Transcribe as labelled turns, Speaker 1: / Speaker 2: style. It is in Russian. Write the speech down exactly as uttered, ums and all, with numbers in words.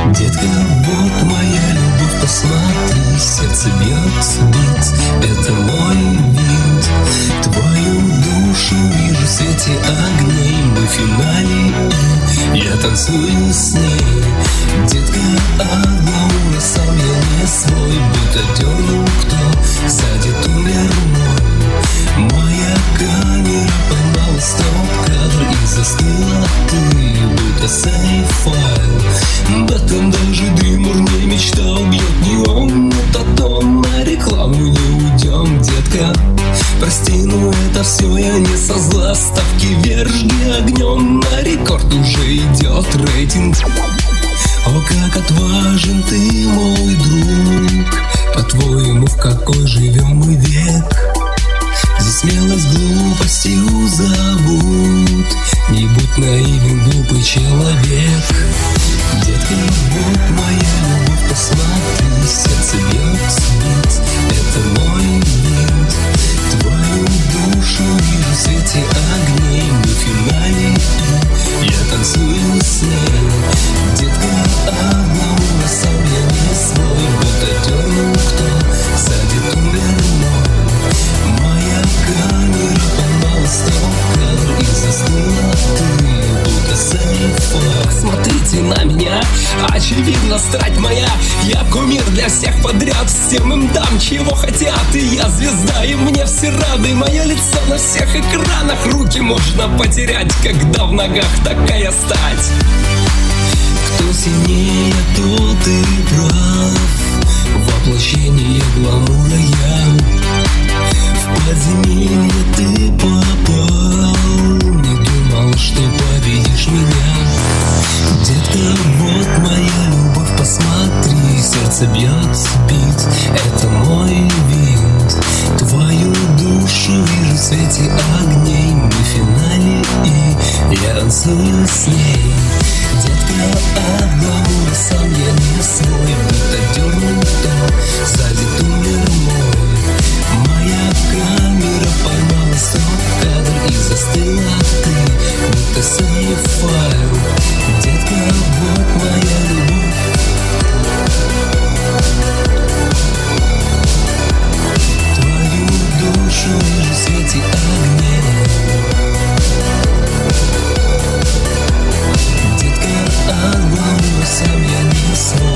Speaker 1: Детка, вот моя любовь, посмотри, сердце бьется бить, это мой винт. Твою душу вижу в свете огней, мы в финале, и я танцую с ней. Детка, одна сам я не свой, будто дернул кто, сзади тумблер мой. Моя камера поймала стоп-кадр и застыла ты, будто сейф-файл. Об этом даже Дример не мечтал, бьет не он, но потом на рекламу не уйдем, детка. Прости, но это все я не со зла, ставки вверх, жги огнем, на рекорд уже идет рейтинг. О, как отважен ты, мой друг, по-твоему, в какой живем мы век? За смелость глупостью зовут, не будь наивен, глупый человек. Детка, вот моя любовь, посмотри, сердце бьется бить, это мой винт. Твою душу вижу в свете огней, мы в финале, и я танцую с ней. Детка, одного сам я не свой, будто дернул кто, сзади тумблер мой. Моя камера поймала стоп-кадр и застыла ты, будто сейф. Смотрите на меня, очевидно, страсть моя. Я кумир для всех подряд, всем им дам, чего хотят. И я звезда, и мне все рады. Мое лицо на всех экранах, руки можно потерять, когда в ногах такая стать. Кто сильнее, тот и прав, воплощение гламура я. В подземелье ты попал, не думал, что победишь меня. Детка, вот моя любовь, посмотри, сердце бьется бить, это мой винт. Твою душу вижу в свете огней, мы в финале, и я танцую с ней. Детка, одного сам я не свой, будто дернул кто, сзади тумблер мой. Моя камера поймала стоп-кадр и застыла ты, будто сейф-файл. Детка, вот моя любовь. Твою душу вижу в свете огней. Детка, одного сам я не свой.